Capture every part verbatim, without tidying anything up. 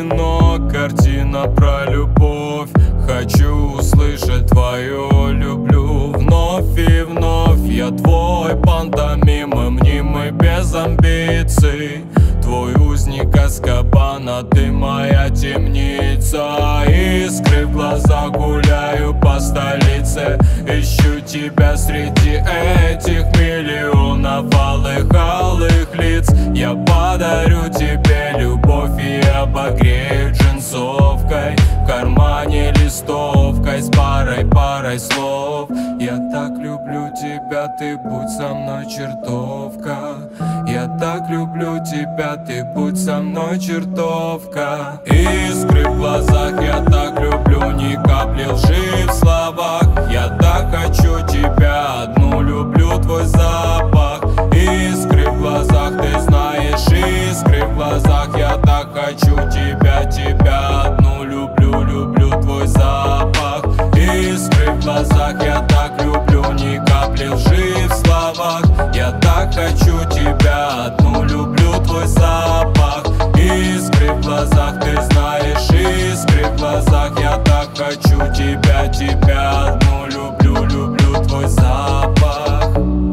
кино, картина про любовь. Хочу услышать твое люблю вновь и вновь. Я твой пантомима, мнимый без амбиций. Твой узник Азкабана, ты моя темница. Искры в глазах, гуляю по столице. Ищу тебя среди этих миллионов алых, алых лиц. Я подарю тебе любовь и обогрею джинсовкой. В кармане листовкой с парой, парой слов. Я так люблю тебя, ты будь со мной, чертовка. Я так люблю тебя, ты будь со мной, чертовка. Искры в глазах, я так люблю, ни капли лжи в словах. Я так хочу тебя одну, люблю твой запах. Искры в глазах, ты знаешь, искры в глазах. Я так хочу тебя, тебя одну, люблю, люблю твой запах. Искры в глазах, я так люблю, ни капли лжи в словах. Я так хочу тебя одну, люблю твой запах. Искры в глазах, ты знаешь, искры в глазах. Я так хочу тебя, тебя одну, люблю, люблю твой запах.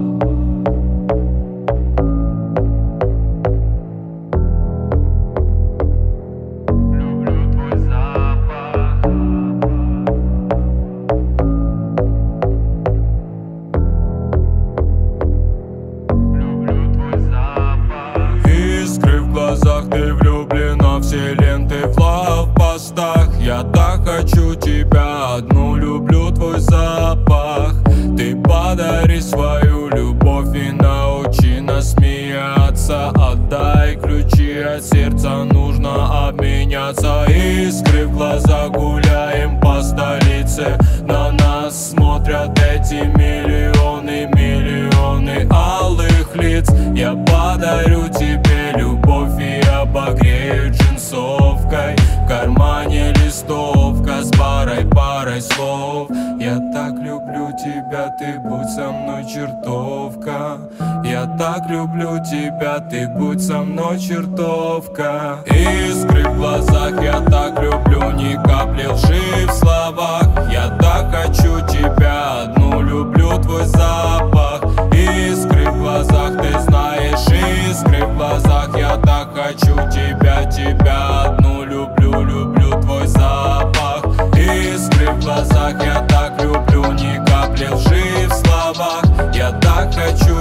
Ты влюблена, все ленты в лав-постах. Я так хочу тебя одну, люблю твой запах. Ты подари свою любовь и научи нас смеяться. Отдай ключи от сердца, нужно обменяться. Искры в глазах, гуляем по столице. На нас смотрят эти миллионы, миллионы алых лиц. Я подарю тебе любовь и обогрею джинсовкой. В кармане листовка с парой, парой слов. Я так люблю тебя, ты будь со мной, чертовка. Я так люблю тебя, ты будь со мной, чертовка. Искры в глазах, я так люблю, ни капли лжи в словах. Я так хочу тебя одну, люблю твой запах. Искры в глазах, ты знаешь, искры в глазах. Я так хочу тебя, тебя одну, люблю, люблю твой запах. Искры в глазах, я так люблю, ни капли лжи в словах. Я так хочу